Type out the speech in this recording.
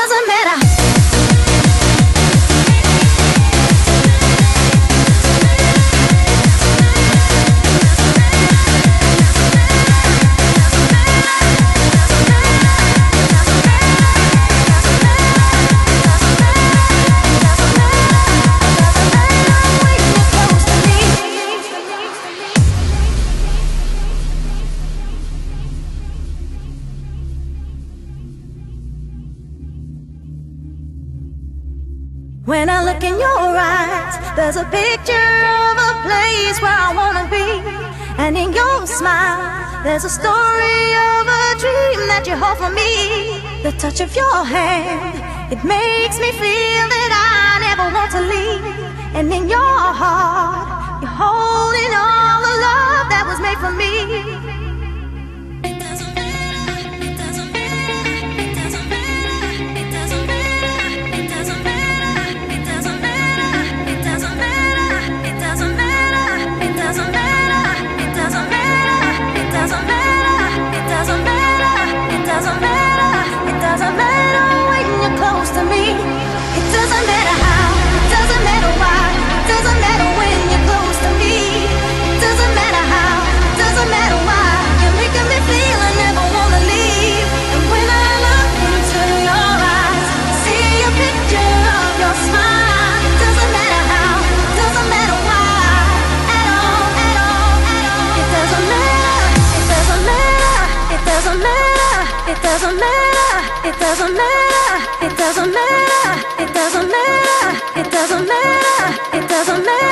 doesn't matter. When I look in your eyes, there's a picture of a place where I wanna be. And in your smile, there's a story of a dream that you hold for me. The touch of your hand, it makes me feel that I never want to leave. And in your heart, you're holding all the love that was made for me. It doesn't matter, it doesn't matter, it doesn't matter, it doesn't matter, it doesn't matter, it doesn't matter.